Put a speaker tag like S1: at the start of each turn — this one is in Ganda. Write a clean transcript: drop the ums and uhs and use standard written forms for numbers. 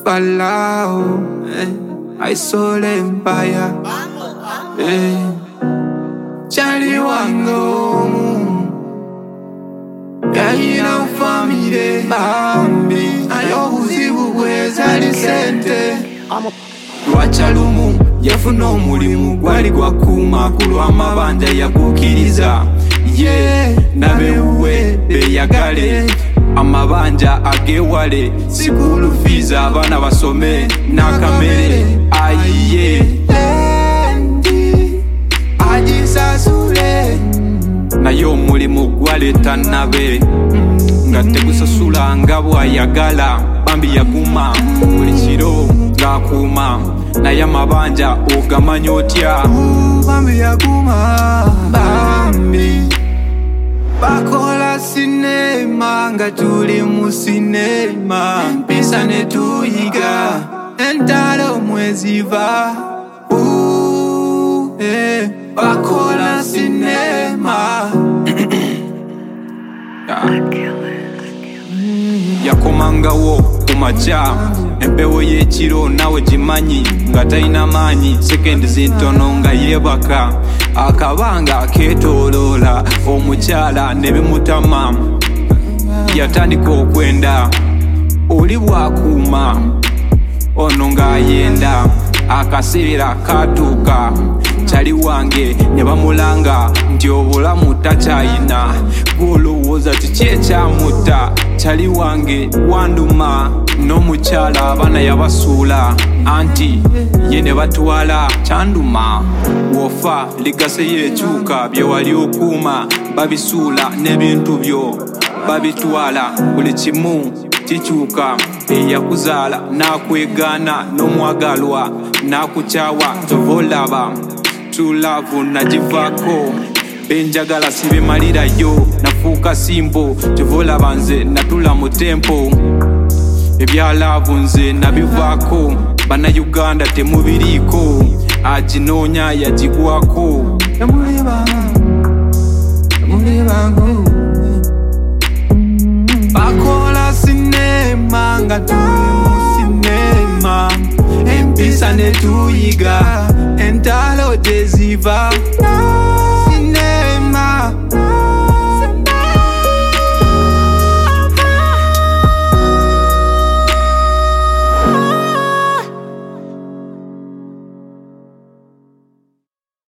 S1: Falao, I soul empire. Charlie wango, yayina family bambi. Ayo buzibu bweza lisente. Lwachalumu yafuna omulimu gwali gwakuma kulwa amabanja yakukiriza. Nabewuwe beyagale amabanja agewale sikulu fees abana basome nakamere ayiye ajisasule nayo omulimu gwaleta nabe nga tegusasula nga bwayagala bambi yaguma buli kiro ng'akuuma naye amabanja ogamanya otya bambi yaguma bambi bakola sinema nga tuli mu sinema mpisa ne tuyiga entalo mweziva bakola sinema yakomangawo kumaca empewo y'ekiro nawe gimanyi nga talina maanyi sekendi zintono nga yebaka akabanga ketoloola omukyala ne bimutama yatandika okwenda oli bwakuuma ono ng'ayenda akaseera katuuka kyali wange ne bamulanga nti obulamu takyayina gwolowooza kiki ekyamutta kyali wange wanduma n'omukyala abaana yabasuula anti ye ne batwala kyanduma wofa ligaseyo ekyuka bye wali okuuma babisuula n'ebintu byo babitwala buli kimu kikyuka eyakuzaala n'akwegaana n'omwagalwa n'akukyawa tova olaba tulavu nagivaako benjagala sibemalirayo nafuuka simbo tova olaba nze natula mu tempo ebyalaavu nze nabivaako bannayuganda temubiriiko aginoonya yagigwako bakola sinema nga tuli mu sinema empisa ne tuyiga entalo gye ziva